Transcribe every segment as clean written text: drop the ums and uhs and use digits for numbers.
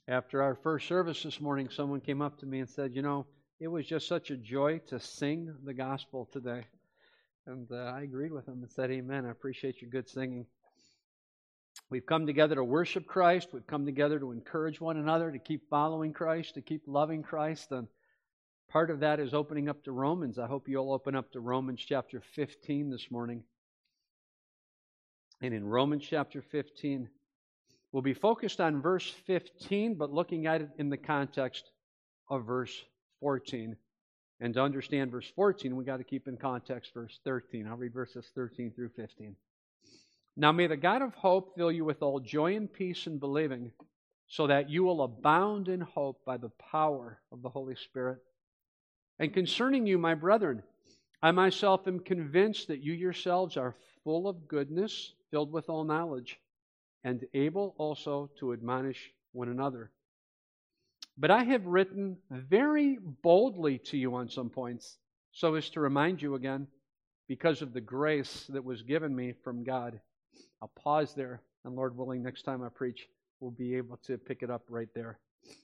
After our first service this morning, someone came up to me and said, it was just such a joy to sing the gospel today. And I agreed with them and said, amen. I appreciate your good singing. We've come together to worship Christ. We've come together to encourage one another, to keep following Christ, to keep loving Christ. And part of that is opening up to Romans. I hope you'll open up to Romans chapter 15 this morning. And in Romans chapter 15, we'll be focused on verse 15, but looking at it in the context of verse 14. And to understand verse 14, we got to keep in context verse 13. I'll read verses 13 through 15. Now may the God of hope fill you with all joy and peace in believing, so that you will abound in hope by the power of the Holy Spirit. And concerning you, my brethren, I myself am convinced that you yourselves are full of goodness, filled with all knowledge, and able also to admonish one another. But I have written very boldly to you on some points, so as to remind you again, because of the grace that was given me from God. I'll pause there, and Lord willing, next time I preach, we'll be able to pick it up right there.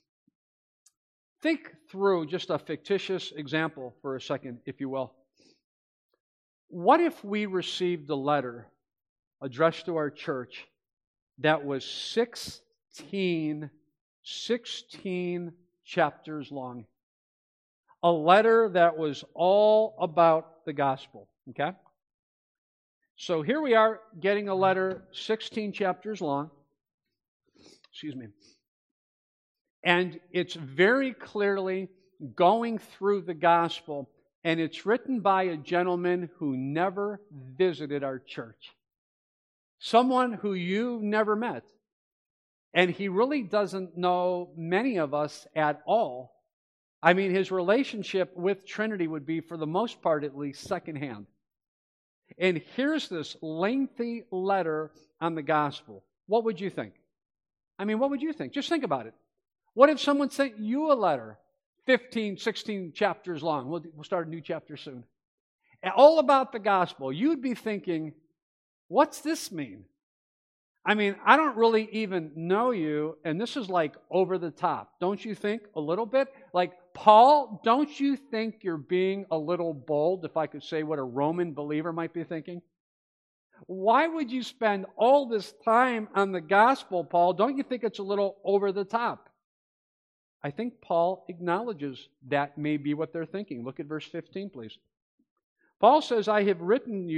Think through just a fictitious example for a second, if you will. What if we received a letter addressed to our church that was 16 chapters long? A letter that was all about the gospel, okay? So here we are getting a letter 16 chapters long. Excuse me. And it's very clearly going through the gospel, and it's written by a gentleman who never visited our church. Someone who you never met. And he really doesn't know many of us at all. I mean, his relationship with Trinity would be, for the most part at least, secondhand. And here's this lengthy letter on the gospel. What would you think? I mean, what would you think? Just think about it. What if someone sent you a letter, 15, 16 chapters long? We'll start a new chapter soon. All about the gospel. You'd be thinking, what's this mean? I mean, I don't really even know you, and this is like over the top. Don't you think a little bit? Like, Paul, don't you think you're being a little bold, if I could say what a Roman believer might be thinking? Why would you spend all this time on the gospel, Paul? Don't you think it's a little over the top? I think Paul acknowledges that may be what they're thinking. Look at verse 15, please. Paul says, I have written,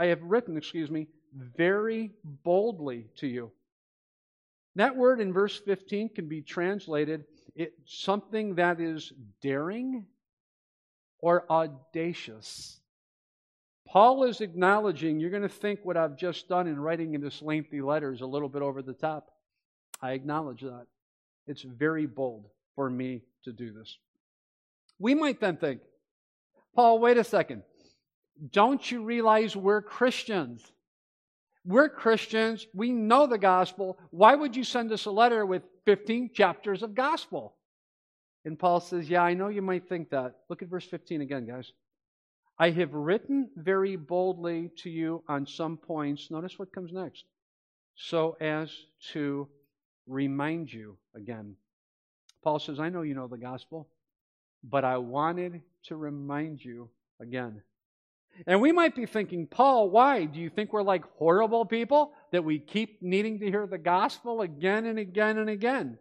very boldly to you. That word in verse 15 can be translated something that is daring or audacious. Paul is acknowledging, you're going to think what I've just done in writing in this lengthy letter is a little bit over the top. I acknowledge that. It's very bold for me to do this. We might then think, Paul, wait a second. Don't you realize we're Christians? We're Christians. We know the gospel. Why would you send us a letter with 15 chapters of gospel? And Paul says, yeah, I know you might think that. Look at verse 15 again, guys. I have written very boldly to you on some points. Notice what comes next. So as to remind you again. Paul says, I know you know the gospel, but I wanted to remind you again. And we might be thinking, Paul, why? Do you think we're like horrible people that we keep needing to hear the gospel again and again and again?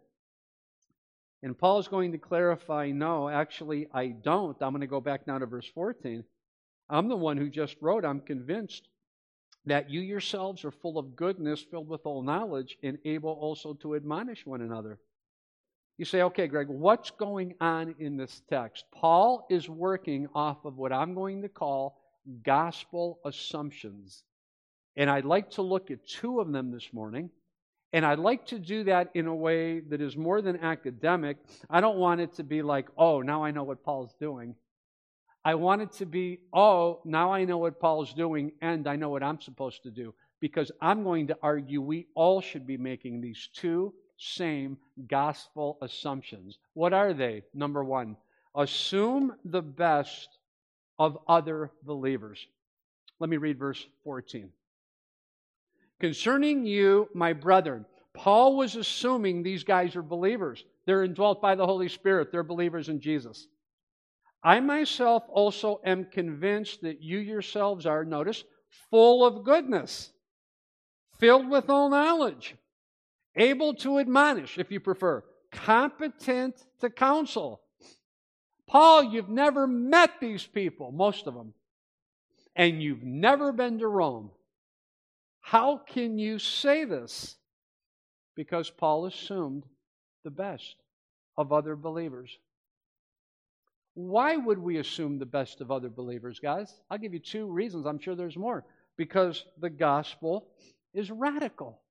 And Paul's going to clarify, no, actually, I don't. I'm going to go back now to verse 14. I'm the one who just wrote, I'm convinced that you yourselves are full of goodness, filled with all knowledge, and able also to admonish one another. You say, okay, Greg, what's going on in this text? Paul is working off of what I'm going to call gospel assumptions. And I'd like to look at two of them this morning. And I'd like to do that in a way that is more than academic. I don't want it to be like, oh, now I know what Paul's doing. I want it to be, oh, now I know what Paul's doing and I know what I'm supposed to do. Because I'm going to argue we all should be making these two same gospel assumptions. What are they? Number one, assume the best of other believers. Let me read verse 14. Concerning you, my brethren. Paul was assuming these guys are believers. They're indwelt by the Holy Spirit. They're believers in Jesus. I myself also am convinced that you yourselves are, notice, full of goodness, filled with all knowledge, able to admonish, if you prefer, competent to counsel. Paul, you've never met these people, most of them, and you've never been to Rome. How can you say this? Because Paul assumed the best of other believers. Why would we assume the best of other believers, guys? I'll give you 2 reasons. I'm sure there's more. Because the gospel is radical.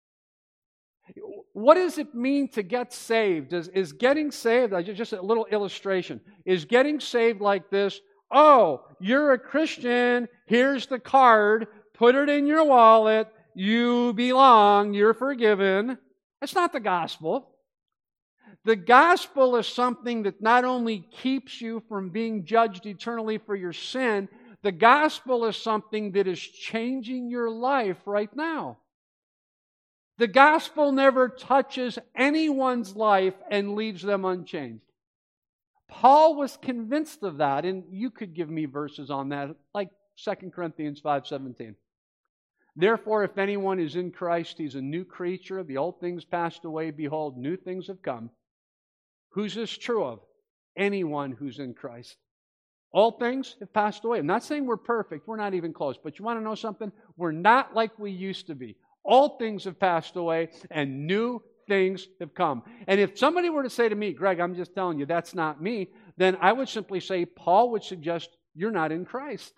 What does it mean to get saved? Is getting saved, just a little illustration, is getting saved like this? Oh, you're a Christian, here's the card, put it in your wallet, you belong, you're forgiven. That's not the gospel. The gospel is something that not only keeps you from being judged eternally for your sin, the gospel is something that is changing your life right now. The gospel never touches anyone's life and leaves them unchanged. Paul was convinced of that, and you could give me verses on that, like 2 Corinthians 5:17. Therefore, if anyone is in Christ, he's a new creature. The old things passed away. Behold, new things have come. Who's this true of? Anyone who's in Christ. All things have passed away. I'm not saying we're perfect. We're not even close. But you want to know something? We're not like we used to be. All things have passed away, and new things have come. And if somebody were to say to me, Greg, I'm just telling you, that's not me, then I would simply say, Paul would suggest you're not in Christ.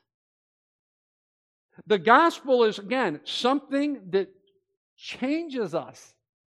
The gospel is, again, something that changes us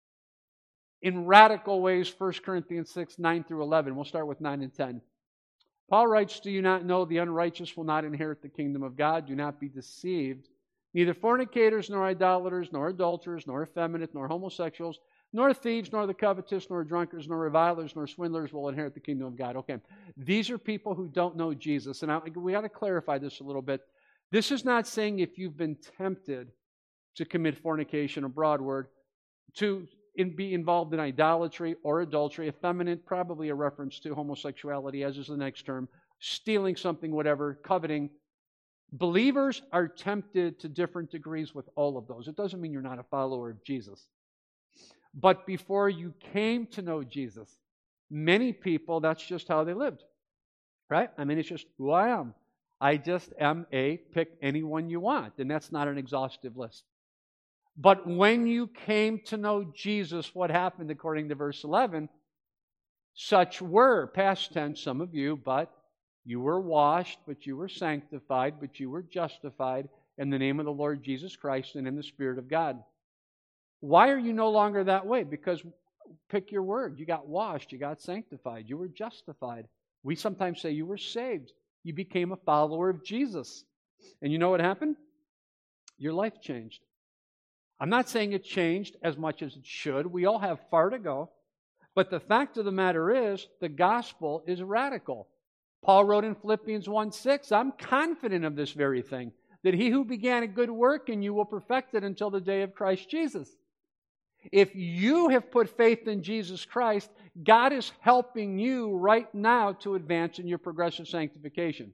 in radical ways. 1 Corinthians 6, 9 through 11. We'll start with 9 and 10. Paul writes, do you not know the unrighteous will not inherit the kingdom of God? Do not be deceived. Neither fornicators, nor idolaters, nor adulterers, nor effeminate, nor homosexuals, nor thieves, nor the covetous, nor drunkards, nor revilers, nor swindlers will inherit the kingdom of God. Okay, these are people who don't know Jesus. And we got to clarify this a little bit. This is not saying if you've been tempted to commit fornication, a broad word, to be involved in idolatry or adultery, effeminate, probably a reference to homosexuality, as is the next term, stealing something, whatever, coveting. Believers are tempted to different degrees with all of those. It doesn't mean you're not a follower of Jesus. But before you came to know Jesus, many people, that's just how they lived. Right? I mean, it's just who I am. I just am pick anyone you want. And that's not an exhaustive list. But when you came to know Jesus, what happened according to verse 11? Such were, past tense, some of you, but you were washed, but you were sanctified, but you were justified in the name of the Lord Jesus Christ and in the Spirit of God. Why are you no longer that way? Because, pick your word, you got washed, you got sanctified, you were justified. We sometimes say you were saved. You became a follower of Jesus. And you know what happened? Your life changed. I'm not saying it changed as much as it should. We all have far to go. But the fact of the matter is, the gospel is radical. Paul wrote in Philippians 1:6, I'm confident of this very thing, that he who began a good work in you will perfect it until the day of Christ Jesus. If you have put faith in Jesus Christ, God is helping you right now to advance in your progressive sanctification.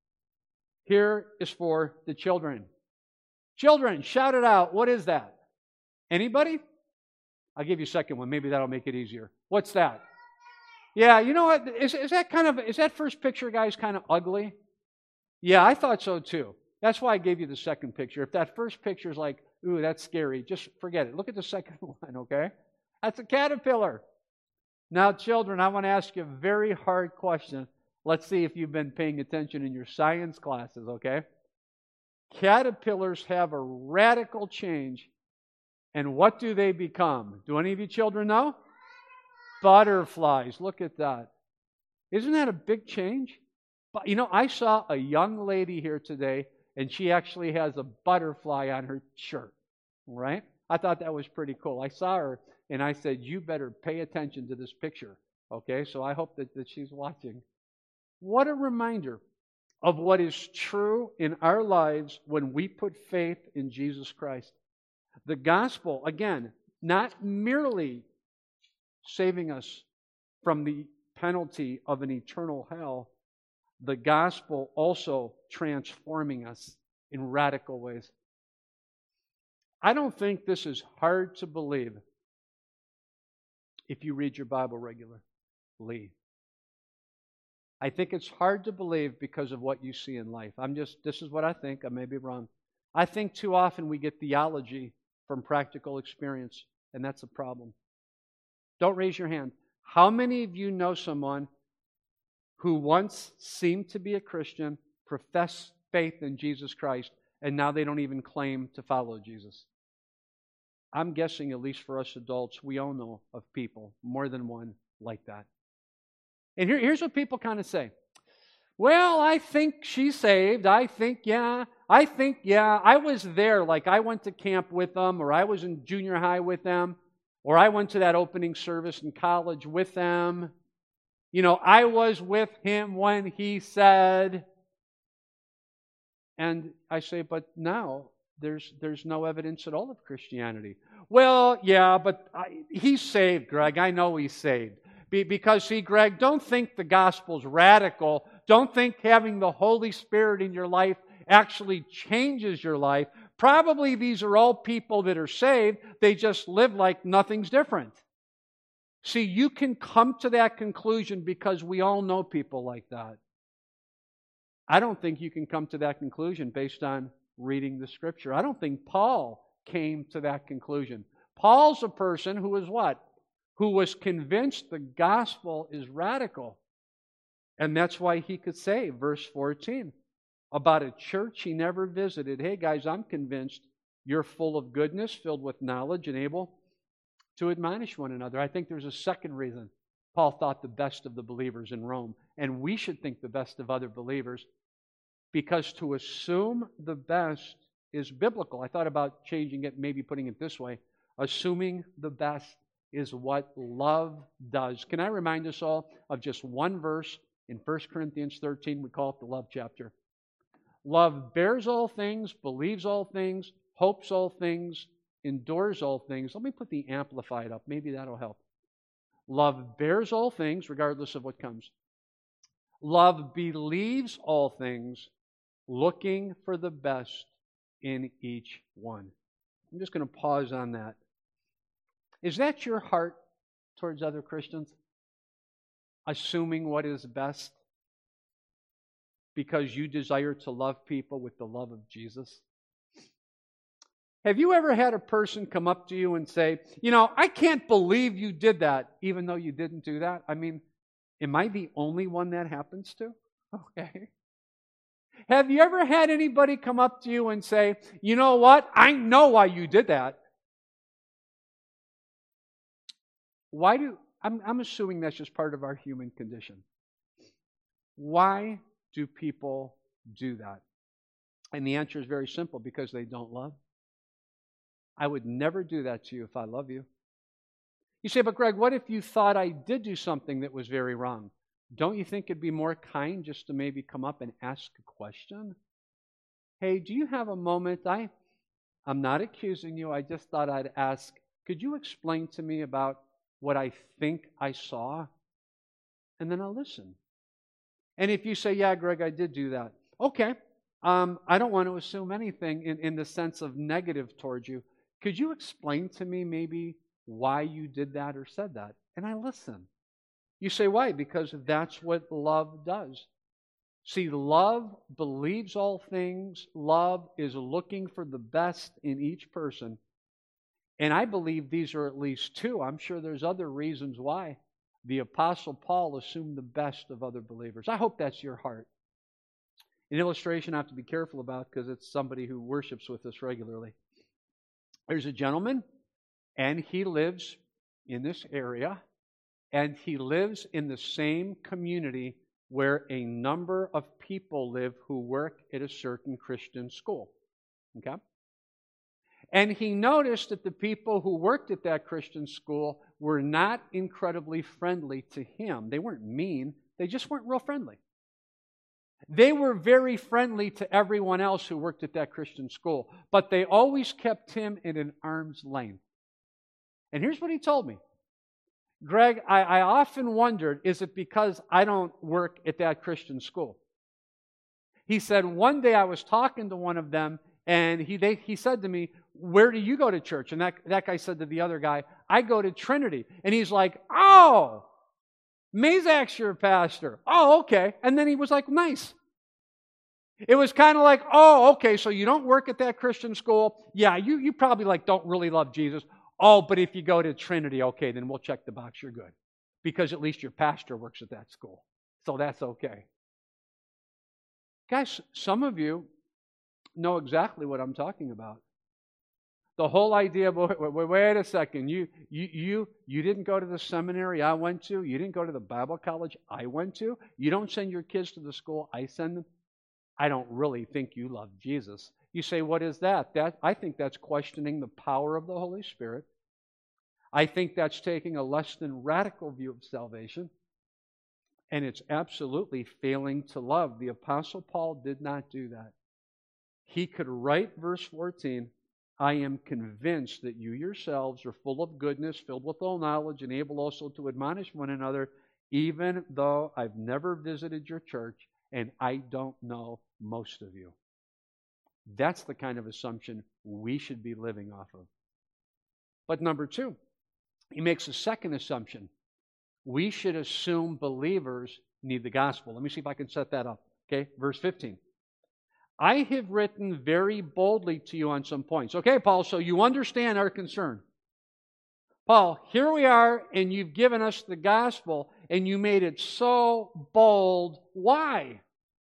Here is for the children. Children, shout it out. What is that? Anybody? I'll give you a second one. Maybe that'll make it easier. What's that? Yeah, you know what? Is that first picture, guys, kind of ugly? Yeah, I thought so too. That's why I gave you the second picture. If that first picture is like, ooh, that's scary, just forget it. Look at the second one, okay? That's a caterpillar. Now, children, I want to ask you a very hard question. Let's see if you've been paying attention in your science classes, okay? Caterpillars have a radical change. And what do they become? Do any of you children know? Butterflies. Look at that. Isn't that a big change? But, you know, I saw a young lady here today, and she actually has a butterfly on her shirt, right? I thought that was pretty cool. I saw her, and I said, you better pay attention to this picture, okay? So I hope that she's watching. What a reminder of what is true in our lives when we put faith in Jesus Christ. The gospel, again, not merely saving us from the penalty of an eternal hell, the gospel also transforming us in radical ways. I don't think this is hard to believe if you read your Bible regularly. I think it's hard to believe because of what you see in life. This is what I think. I may be wrong. I think too often we get theology from practical experience, and that's a problem. Don't raise your hand. How many of you know someone who once seemed to be a Christian, professed faith in Jesus Christ, and now they don't even claim to follow Jesus? I'm guessing, at least for us adults, we all know of people, more than one, like that. And here's what people kind of say. Well, I think she's saved. I think, yeah. I was there, like I went to camp with them, or I was in junior high with them, or I went to that opening service in college with them. You know, I was with him when he said. And I say, but now there's no evidence at all of Christianity. Well, yeah, but he's saved, Greg. I know he's saved. Because, see, Greg, don't think the gospel's radical. Don't think having the Holy Spirit in your life actually changes your life. Probably these are all people that are saved. They just live like nothing's different. See, you can come to that conclusion because we all know people like that. I don't think you can come to that conclusion based on reading the Scripture. I don't think Paul came to that conclusion. Paul's a person who was what? Who was convinced the gospel is radical. And that's why he could say, verse 14, about a church he never visited. Hey guys, I'm convinced you're full of goodness, filled with knowledge, and able to admonish one another. I think there's a second reason Paul thought the best of the believers in Rome. And we should think the best of other believers, because to assume the best is biblical. I thought about changing it, maybe putting it this way. Assuming the best is what love does. Can I remind us all of just one verse in 1 Corinthians 13? We call it the love chapter. Love bears all things, believes all things, hopes all things, endures all things. Let me put the Amplified up. Maybe that'll help. Love bears all things, regardless of what comes. Love believes all things, looking for the best in each one. I'm just going to pause on that. Is that your heart towards other Christians? Assuming what is best because you desire to love people with the love of Jesus? Have you ever had a person come up to you and say, you know, I can't believe you did that, even though you didn't do that? I mean, am I the only one that happens to? Okay. Have you ever had anybody come up to you and say, you know what, I know why you did that. I'm assuming that's just part of our human condition. Why do people do that? And the answer is very simple, because they don't love. I would never do that to you if I love you. You say, but Greg, what if you thought I did do something that was very wrong? Don't you think it'd be more kind just to maybe come up and ask a question? Hey, do you have a moment? I'm not accusing you. I just thought I'd ask, could you explain to me about what I think I saw? And then I'll listen. And if you say, yeah, Greg, I did do that. Okay. I don't want to assume anything in the sense of negative towards you. Could you explain to me maybe why you did that or said that? And I listen. You say, why? Because that's what love does. See, love believes all things. Love is looking for the best in each person. And I believe these are at least two. I'm sure there's other reasons why the Apostle Paul assumed the best of other believers. I hope that's your heart. An illustration I have to be careful about because it's somebody who worships with us regularly. There's a gentleman, and he lives in this area, and he lives in the same community where a number of people live who work at a certain Christian school. Okay? And he noticed that the people who worked at that Christian school were not incredibly friendly to him. They weren't mean, they just weren't real friendly. They were very friendly to everyone else who worked at that Christian school, but they always kept him at an arm's length. And here's what he told me. Greg, I often wondered, is it because I don't work at that Christian school? He said, one day I was talking to one of them, and he said to me, where do you go to church? And that guy said to the other guy, I go to Trinity. And he's like, oh, Mazak's your pastor. Oh, okay. And then he was like, nice. It was kind of like, oh, okay, so you don't work at that Christian school. Yeah, you probably don't really love Jesus. Oh, but if you go to Trinity, okay, then we'll check the box. You're good. Because at least your pastor works at that school. So that's okay. Guys, some of you know exactly what I'm talking about. The whole idea of, wait a second, you didn't go to the seminary I went to. You didn't go to the Bible college I went to. You don't send your kids to the school I send them. I don't really think you love Jesus. You say, what is that? I think that's questioning the power of the Holy Spirit. I think that's taking a less than radical view of salvation. And it's absolutely failing to love. The Apostle Paul did not do that. He could write verse 14, I am convinced that you yourselves are full of goodness, filled with all knowledge, and able also to admonish one another, even though I've never visited your church and I don't know most of you. That's the kind of assumption we should be living off of. But number two, he makes a second assumption. We should assume believers need the gospel. Let me see if I can set that up. Okay, verse 15. I have written very boldly to you on some points. Okay, Paul, so you understand our concern. Paul, here we are, and you've given us the gospel, and you made it so bold. Why?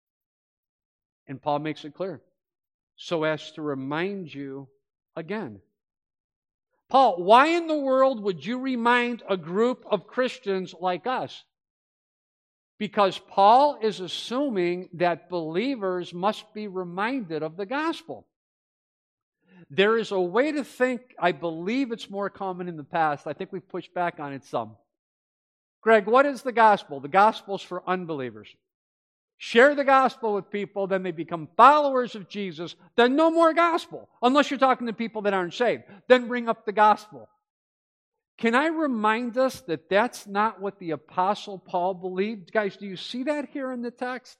And Paul makes it clear. So as to remind you again. Paul, why in the world would you remind a group of Christians like us? Because Paul is assuming that believers must be reminded of the gospel. There is a way to think, I believe it's more common in the past. I think we've pushed back on it some. Greg, what is the gospel? The gospel's for unbelievers. Share the gospel with people, then they become followers of Jesus, then no more gospel. Unless you're talking to people that aren't saved. Then bring up the gospel. Can I remind us that that's not what the Apostle Paul believed? Guys, do you see that here in the text?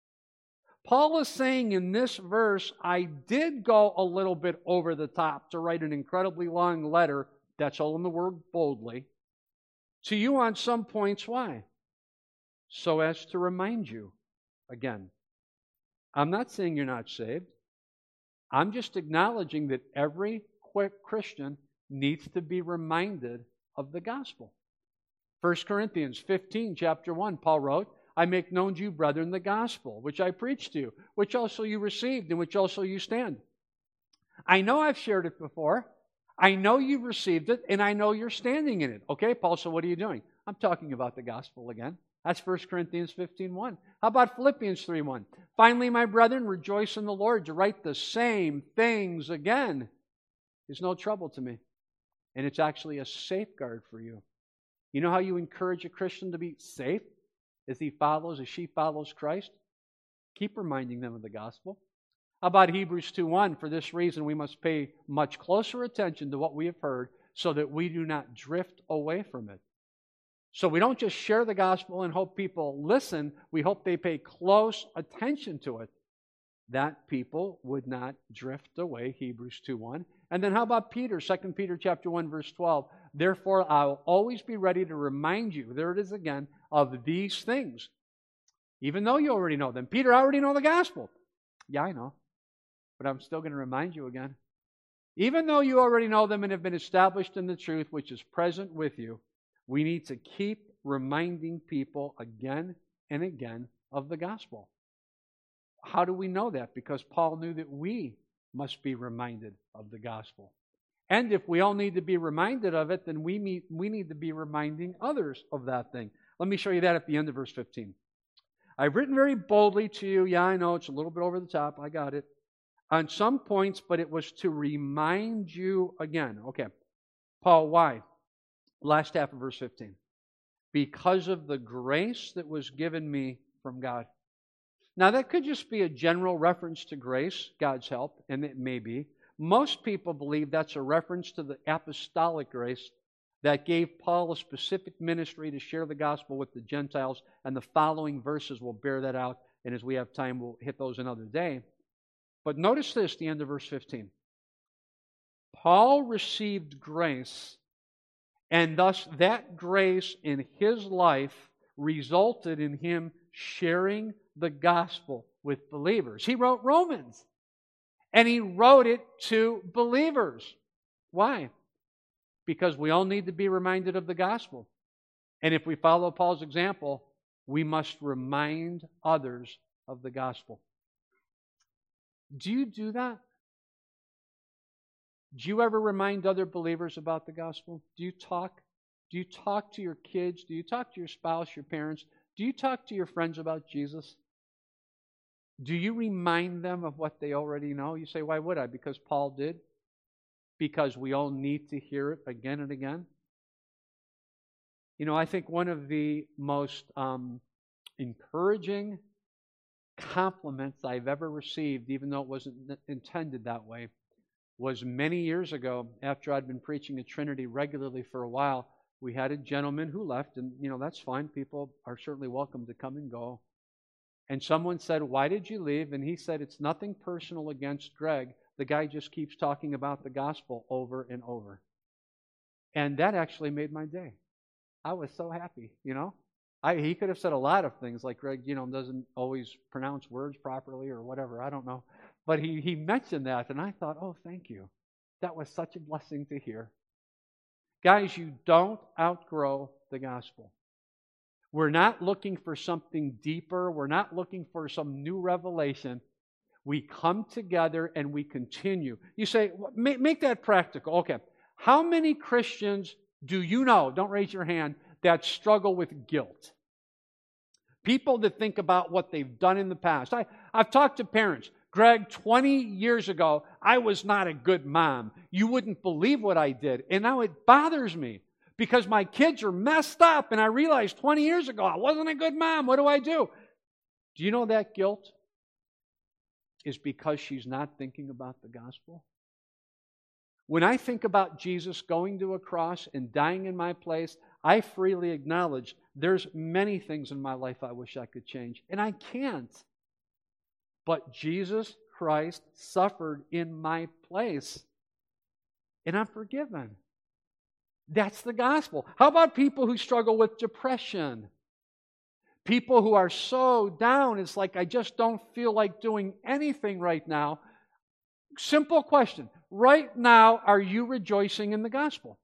Paul is saying in this verse, I did go a little bit over the top to write an incredibly long letter, that's all in the word boldly, to you on some points. Why? So as to remind you again. I'm not saying you're not saved. I'm just acknowledging that every Christian needs to be reminded of the gospel. 1 Corinthians 15, chapter 1, Paul wrote, I make known to you, brethren, the gospel, which I preached to you, which also you received, in which also you stand. I know I've shared it before. I know you've received it, and I know you're standing in it. Okay, Paul, so what are you doing? I'm talking about the gospel again. That's 1 Corinthians 15:1. How about Philippians 3:1? Finally, my brethren, rejoice in the Lord. To write the same things again is no trouble to me. And it's actually a safeguard for you. You know how you encourage a Christian to be safe as she follows Christ? Keep reminding them of the gospel. How about Hebrews 2:1? For this reason, we must pay much closer attention to what we have heard so that we do not drift away from it. So we don't just share the gospel and hope people listen. We hope they pay close attention to it, that people would not drift away, Hebrews 2:1. And then how about Peter, 2 Peter chapter 1, verse 12? Therefore, I will always be ready to remind you, there it is again, of these things, even though you already know them. Peter, I already know the gospel. Yeah, I know, but I'm still going to remind you again. Even though you already know them and have been established in the truth which is present with you, we need to keep reminding people again and again of the gospel. How do we know that? Because Paul knew that we must be reminded of the gospel. And if we all need to be reminded of it, then we need to be reminding others of that thing. Let me show you that at the end of verse 15. I've written very boldly to you. Yeah, I know it's a little bit over the top. I got it. On some points, but it was to remind you again. Okay. Paul, why? Last half of verse 15. Because of the grace that was given me from God. Now, that could just be a general reference to grace, God's help, and it may be. Most people believe that's a reference to the apostolic grace that gave Paul a specific ministry to share the gospel with the Gentiles, and the following verses will bear that out, and as we have time, we'll hit those another day. But notice this, the end of verse 15. Paul received grace, and thus that grace in his life resulted in him sharing the gospel with believers. He wrote Romans, and he wrote it to believers. Why? Because we all need to be reminded of the gospel. And if we follow Paul's example, we must remind others of the gospel. Do you do that? Do you ever remind other believers about the gospel? Do you talk? Do you talk to your kids? Do you talk to your spouse, your parents? Do you talk to your friends about Jesus? Do you remind them of what they already know? You say, why would I? Because Paul did? Because we all need to hear it again and again? You know, I think one of the most encouraging compliments I've ever received, even though it wasn't intended that way, was many years ago, after I'd been preaching at Trinity regularly for a while. We had a gentleman who left, and that's fine. People are certainly welcome to come and go. And someone said, why did you leave? And he said, it's nothing personal against Greg. The guy just keeps talking about the gospel over and over. And that actually made my day. I was so happy, He could have said a lot of things like Greg, doesn't always pronounce words properly or whatever. I don't know. But he mentioned that, and I thought, oh, thank you. That was such a blessing to hear. Guys, you don't outgrow the gospel. We're not looking for something deeper. We're not looking for some new revelation. We come together and we continue. You say, make that practical. Okay. How many Christians do you know, don't raise your hand, that struggle with guilt? People that think about what they've done in the past. I've talked to parents. Greg, 20 years ago, I was not a good mom. You wouldn't believe what I did. And now it bothers me because my kids are messed up. And I realized 20 years ago, I wasn't a good mom. What do I do? Do you know that guilt is because she's not thinking about the gospel? When I think about Jesus going to a cross and dying in my place, I freely acknowledge there's many things in my life I wish I could change. And I can't. But Jesus Christ suffered in my place. And I'm forgiven. That's the gospel. How about people who struggle with depression? People who are so down, it's like, I just don't feel like doing anything right now. Simple question. Right now, are you rejoicing in the gospel?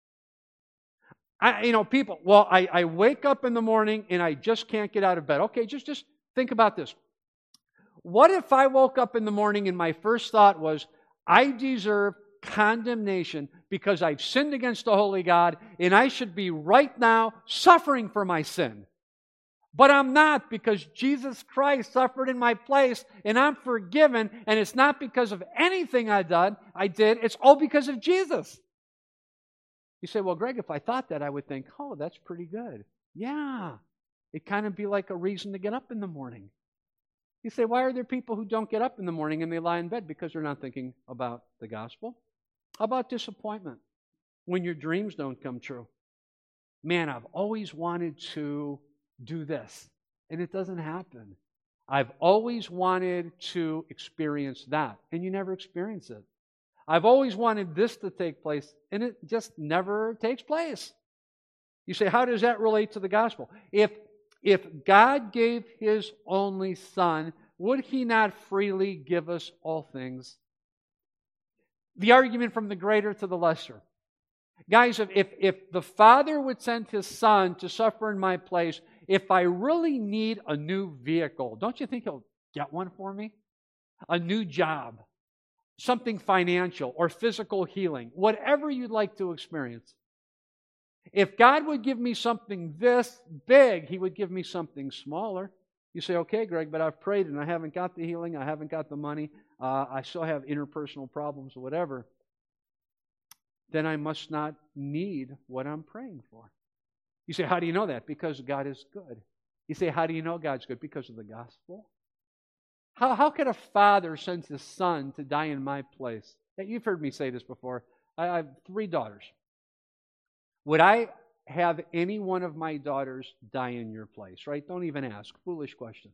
People, I wake up in the morning and I just can't get out of bed. Okay, just think about this. What if I woke up in the morning and my first thought was, I deserve condemnation because I've sinned against the holy God and I should be right now suffering for my sin. But I'm not, because Jesus Christ suffered in my place and I'm forgiven, and it's not because of anything I did, it's all because of Jesus. You say, well, Greg, if I thought that, I would think, oh, that's pretty good. Yeah, it'd kind of be like a reason to get up in the morning. You say, why are there people who don't get up in the morning and they lie in bed? Because they're not thinking about the gospel. How about disappointment? When your dreams don't come true. Man, I've always wanted to do this, and it doesn't happen. I've always wanted to experience that, and you never experience it. I've always wanted this to take place, and it just never takes place. You say, how does that relate to the gospel? If God gave His only Son, would He not freely give us all things? The argument from the greater to the lesser. Guys, if the Father would send His Son to suffer in my place, if I really need a new vehicle, don't you think He'll get one for me? A new job, something financial or physical healing, whatever you'd like to experience. If God would give me something this big, He would give me something smaller. You say, okay, Greg, but I've prayed and I haven't got the healing, I haven't got the money, I still have interpersonal problems or whatever. Then I must not need what I'm praying for. You say, how do you know that? Because God is good. You say, how do you know God's good? Because of the gospel. How could a father send his son to die in my place? You've heard me say this before. I have 3 daughters. Would I have any one of my daughters die in your place, right? Don't even ask. Foolish question.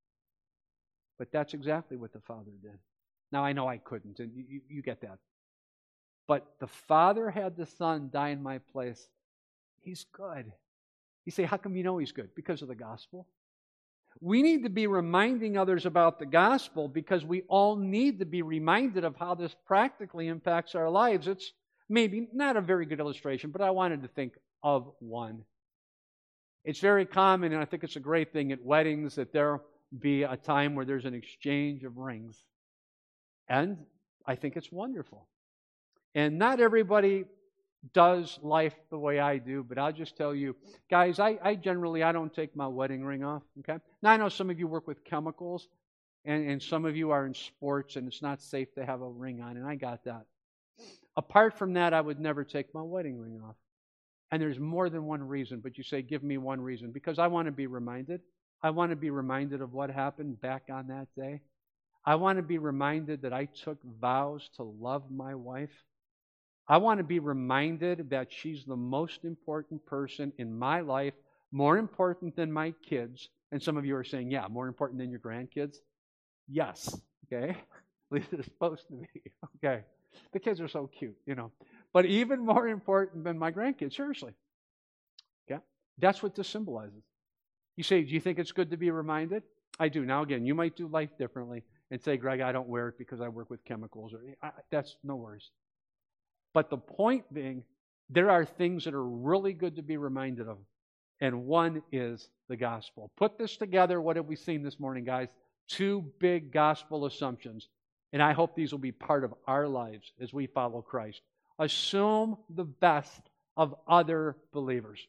But that's exactly what the Father did. Now, I know I couldn't, and you get that. But the Father had the Son die in my place. He's good. You say, how come you know He's good? Because of the gospel. We need to be reminding others about the gospel because we all need to be reminded of how this practically impacts our lives. It's maybe not a very good illustration, but I wanted to think of one. It's very common, and I think it's a great thing at weddings, that there be a time where there's an exchange of rings. And I think it's wonderful. And not everybody does life the way I do, but I'll just tell you, guys, I generally don't take my wedding ring off, okay? Now, I know some of you work with chemicals, and some of you are in sports, and it's not safe to have a ring on, and I got that. Apart from that, I would never take my wedding ring off. And there's more than one reason, but you say, give me one reason. Because I want to be reminded. I want to be reminded of what happened back on that day. I want to be reminded that I took vows to love my wife. I want to be reminded that she's the most important person in my life, more important than my kids. And some of you are saying, yeah, more important than your grandkids? Yes, okay? At least it's supposed to be, okay? The kids are so cute, But even more important than my grandkids, seriously. Okay? That's what this symbolizes. You say, do you think it's good to be reminded? I do. Now, again, you might do life differently and say, Greg, I don't wear it because I work with chemicals. That's no worries. But the point being, there are things that are really good to be reminded of. And one is the gospel. Put this together. What have we seen this morning, guys? 2 big gospel assumptions. And I hope these will be part of our lives as we follow Christ. Assume the best of other believers.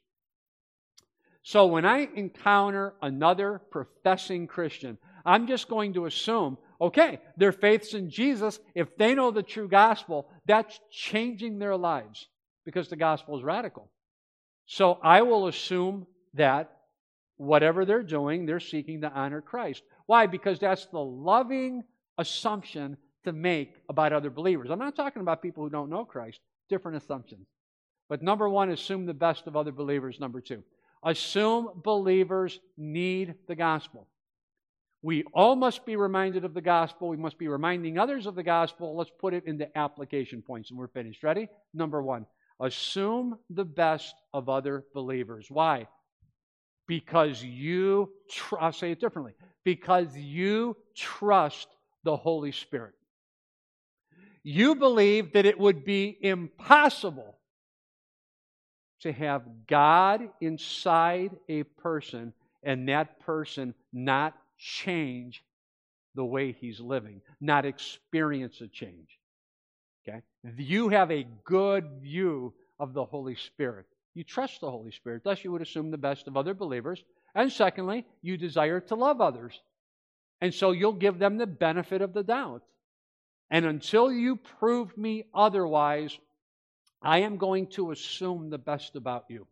So when I encounter another professing Christian, I'm just going to assume, okay, their faith's in Jesus. If they know the true gospel, that's changing their lives because the gospel is radical. So I will assume that whatever they're doing, they're seeking to honor Christ. Why? Because that's the loving assumption to make about other believers. I'm not talking about people who don't know Christ. Different assumptions. But number 1, assume the best of other believers. Number 2, assume believers need the gospel. We all must be reminded of the gospel. We must be reminding others of the gospel. Let's put it into application points, and we're finished. Ready? Number 1, assume the best of other believers. Why? Because I'll say it differently. Because you trust the Holy Spirit. You believe that it would be impossible to have God inside a person and that person not change the way he's living, not experience a change. Okay? You have a good view of the Holy Spirit. You trust the Holy Spirit, thus you would assume the best of other believers. And secondly, you desire to love others. And so you'll give them the benefit of the doubt. And until you prove me otherwise, I am going to assume the best about you.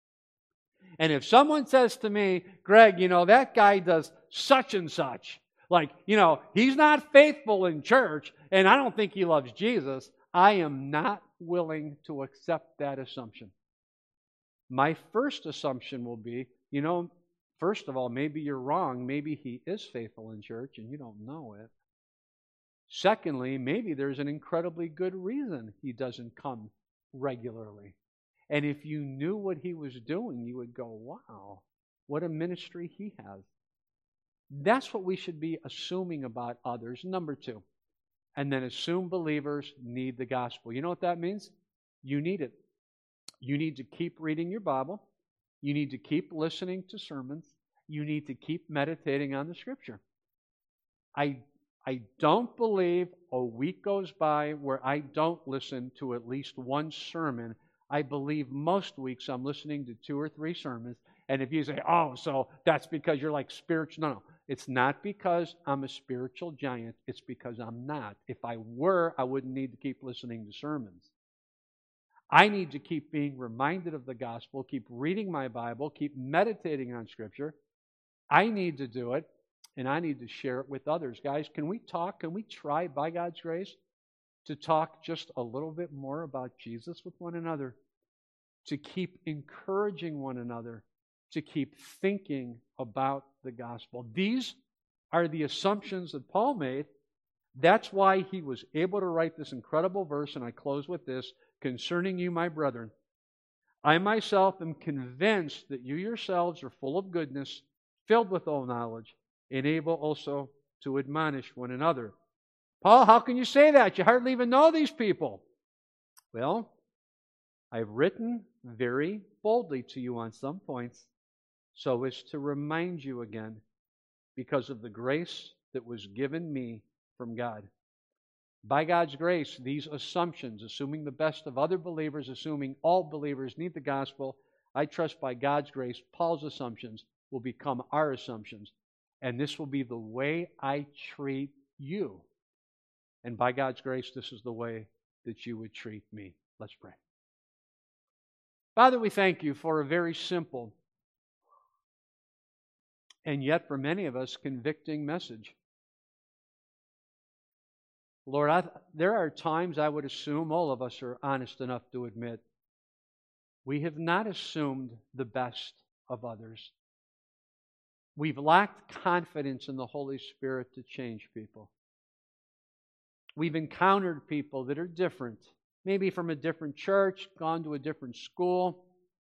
And if someone says to me, Greg, that guy does such and such, he's not faithful in church, and I don't think he loves Jesus, I am not willing to accept that assumption. My first assumption will be, first of all, maybe you're wrong. Maybe he is faithful in church and you don't know it. Secondly, maybe there's an incredibly good reason he doesn't come regularly. And if you knew what he was doing, you would go, wow, what a ministry he has. That's what we should be assuming about others. Number 2, and then assume believers need the gospel. You know what that means? You need it. You need to keep reading your Bible. You need to keep listening to sermons. You need to keep meditating on the Scripture. I don't believe a week goes by where I don't listen to at least one sermon. I believe most weeks I'm listening to 2 or 3 sermons. And if you say, oh, so that's because you're like spiritual. No. It's not because I'm a spiritual giant. It's because I'm not. If I were, I wouldn't need to keep listening to sermons. I need to keep being reminded of the gospel, keep reading my Bible, keep meditating on Scripture. I need to do it, and I need to share it with others. Guys, can we talk? Can we try, by God's grace, to talk just a little bit more about Jesus with one another? to keep encouraging one another, to keep thinking about the gospel. These are the assumptions that Paul made. That's why he was able to write this incredible verse, and I close with this, concerning you, my brethren. I myself am convinced that you yourselves are full of goodness, filled with all knowledge, and able also to admonish one another. Paul, how can you say that? You hardly even know these people. Well, I've written very boldly to you on some points so as to remind you again because of the grace that was given me from God. By God's grace, these assumptions, assuming the best of other believers, assuming all believers need the gospel, I trust by God's grace, Paul's assumptions will become our assumptions. And this will be the way I treat you. And by God's grace, this is the way that you would treat me. Let's pray. Father, we thank you for a very simple and yet for many of us convicting message. Lord, there are times I would assume all of us are honest enough to admit we have not assumed the best of others. We've lacked confidence in the Holy Spirit to change people. We've encountered people that are different, maybe from a different church, gone to a different school,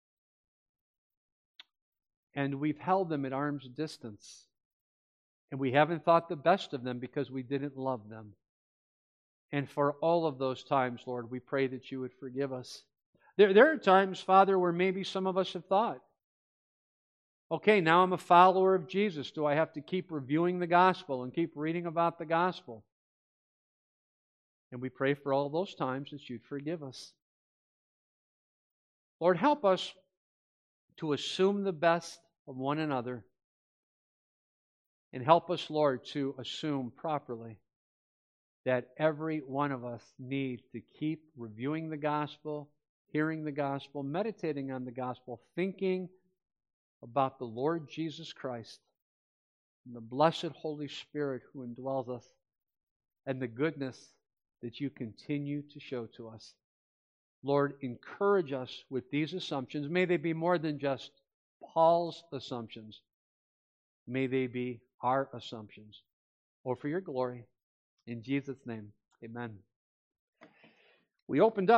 and we've held them at arm's distance. And we haven't thought the best of them because we didn't love them. And for all of those times, Lord, we pray that you would forgive us. There are times, Father, where maybe some of us have thought, okay, now I'm a follower of Jesus. Do I have to keep reviewing the gospel and keep reading about the gospel? And we pray for all those times that you'd forgive us. Lord, help us to assume the best of one another. And help us, Lord, to assume properly that every one of us needs to keep reviewing the gospel, hearing the gospel, meditating on the gospel, thinking about the Lord Jesus Christ and the blessed Holy Spirit who indwells us and the goodness that you continue to show to us. Lord, encourage us with these assumptions. May they be more than just Paul's assumptions. May they be our assumptions. Or for your glory. In Jesus' name, amen. We opened up